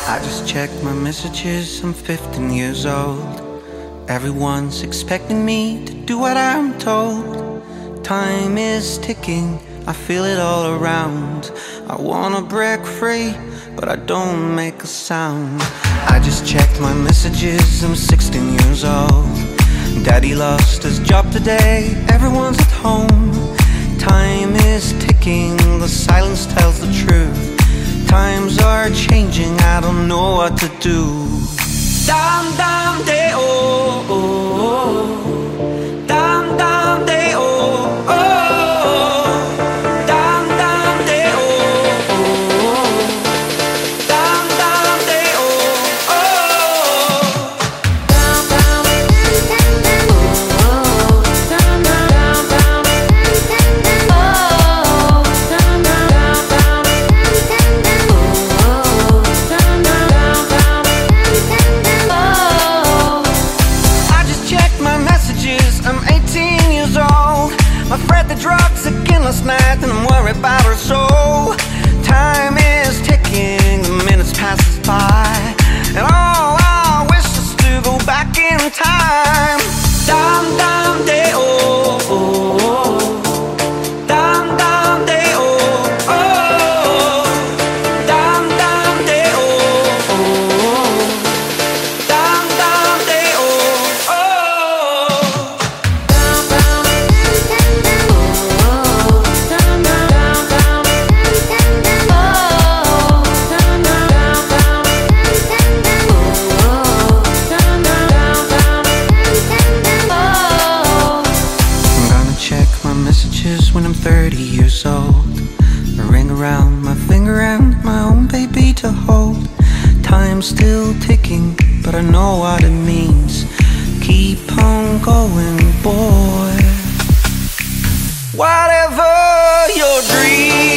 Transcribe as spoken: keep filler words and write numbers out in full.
I just checked my messages, I'm fifteen years old. Everyone's expecting me to do what I'm told. Time is ticking, I feel it all around. I wanna break free, but I don't make a sound. I just checked my messages, I'm sixteen years old. Daddy lost his job today, everyone's at home. Time is ticking, the silence tells the truth. Times are changing, I don't know what to do. Dam dam day oh, oh, oh. Dam dam day oh, oh, oh. Dam dam day oh, oh, oh. Dam dam day oh, oh. Dam dam oh, dam dam dam oh, dam dam dam oh, dam dam dam. I just checked my messages, I'm eighteen years old. My friend the drugs again last night and I'm worried about her soul. Time is ticking, the minutes passes by, and all I wish is to go back in time. Dam dam day oh, oh, oh. Dam dam day oh, oh. Dam dam day oh, oh. Dam dam day oh, oh. Dam dam oh, dam dam dam oh, dam dam dam oh, dam dam dam oh. I'm gonna check my messages when I'm thirty years old. A ring around my finger and my own baby to hold. Time's still ticking, but I know what it means. Keep on going, boy. Whatever your dream.